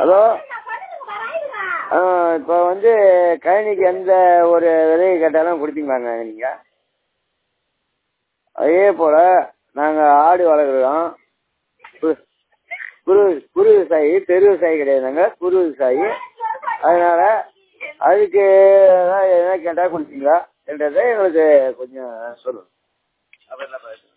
Hello, இப்போ வந்து கழனிக்கு எந்த ஒரு விலையை கேட்டாலும் கொடுப்பீங்களாங்க நீங்கள்? அதே போல் நாங்கள் ஆடு வளர்க்குறோம். குறு விவசாயி, தெரு விவசாயி கிடையாதுங்க, குறு விவசாயி. அதனால் அதுக்கு எதனா கேட்டால் கொடுப்பீங்களா என்றதை எங்களுக்கு கொஞ்சம் சொல்லுங்கள்.